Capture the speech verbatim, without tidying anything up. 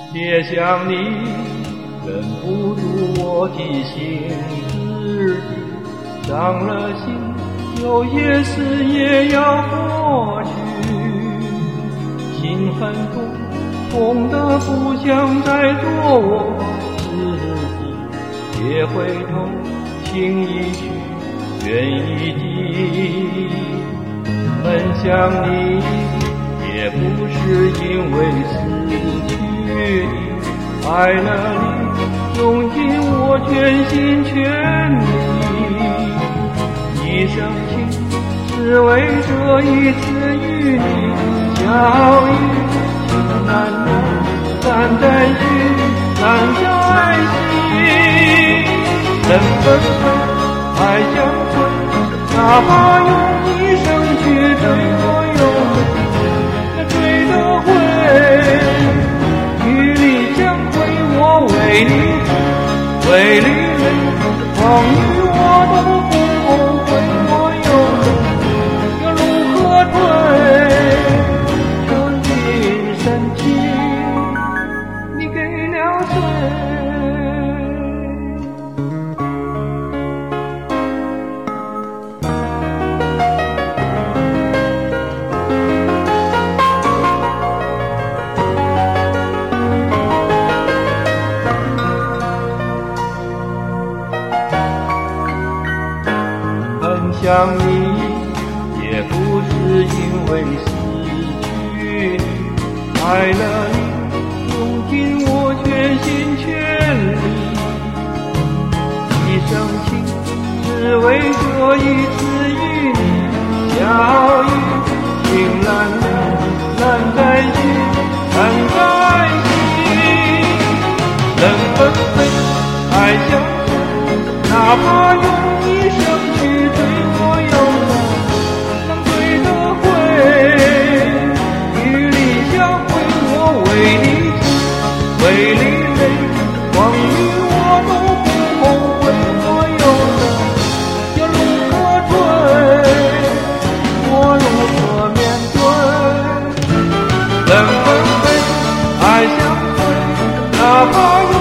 别想你忍不住我提醒自己，伤了心有些事也要过去，心很痛，痛得不想再做我自己，别回头轻易去远一地。很想你也不是因为失去你，爱了你用尽我全心全力，一生情只为这一次与你相遇，情难了难在心难在心，人分分爱相随，哪怕用一生去追我永远追得回，与你相会我为你为你泪，风雨我都不后悔，我又又如何退？这一生情你给了谁？想你也不是因为失去你，爱了你用尽我全心全力，一生情只为这一次与你相遇，情难了难在心难在心，人分分爱相随，哪怕用一生去追我永远能追得回，与你相会我为你痴为你泪，风雨我都不后悔，我又能又如何退？我如何面对？人分分爱相随，哪怕